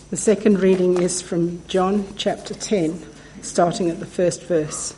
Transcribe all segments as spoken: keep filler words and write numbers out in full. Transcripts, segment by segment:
The second reading is from John chapter ten, starting at the first verse.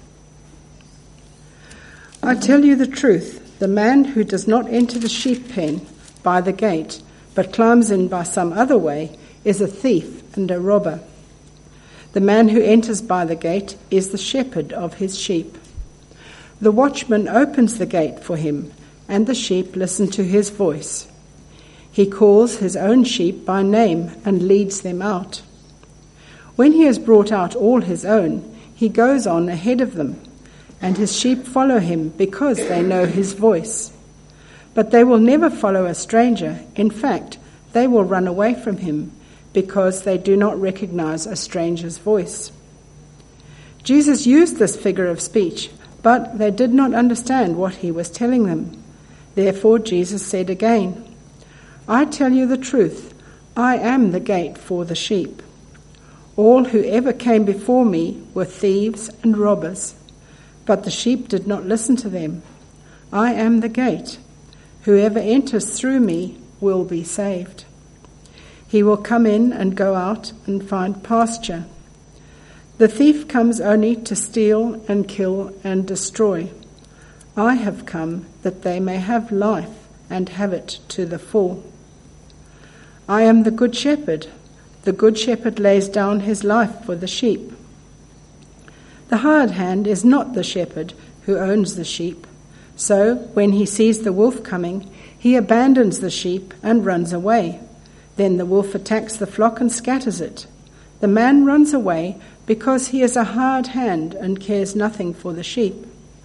I tell you the truth, the man who does not enter the sheep pen by the gate, but climbs in by some other way, is a thief and a robber. The man who enters by the gate is the shepherd of his sheep. The watchman opens the gate for him, and the sheep listen to his voice. He calls his own sheep by name and leads them out. When he has brought out all his own, he goes on ahead of them, and his sheep follow him because they know his voice. But they will never follow a stranger. In fact, they will run away from him because they do not recognize a stranger's voice. Jesus used this figure of speech, but they did not understand what he was telling them. Therefore Jesus said again, I tell you the truth, I am the gate for the sheep. All who ever came before me were thieves and robbers, but the sheep did not listen to them. I am the gate. Whoever enters through me will be saved. He will come in and go out and find pasture. The thief comes only to steal and kill and destroy. I have come that they may have life and have it to the full. I am the good shepherd. The good shepherd lays down his life for the sheep. The hired hand is not the shepherd who owns the sheep. So when he sees the wolf coming, he abandons the sheep and runs away. Then the wolf attacks the flock and scatters it. The man runs away because he is a hired hand and cares nothing for the sheep.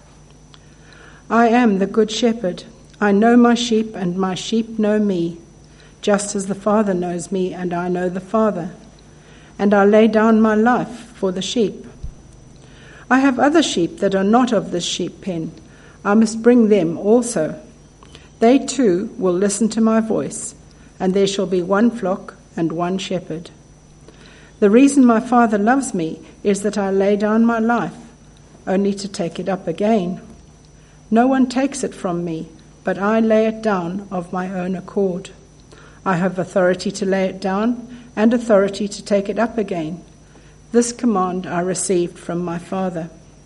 I am the good shepherd. I know my sheep, and my sheep know me, just as the Father knows me, and I know the Father. And I lay down my life for the sheep. I have other sheep that are not of this sheep pen. I must bring them also. They too will listen to my voice, and there shall be one flock and one shepherd. The reason my Father loves me is that I lay down my life, only to take it up again. No one takes it from me, but I lay it down of my own accord. I have authority to lay it down and authority to take it up again. This command I received from my Father.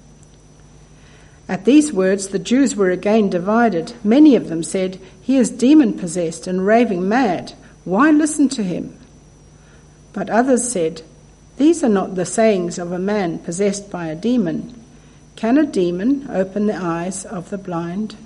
At these words the Jews were again divided. Many of them said, He is demon-possessed and raving mad. Why listen to him? But others said, These are not the sayings of a man possessed by a demon. Can a demon open the eyes of the blind?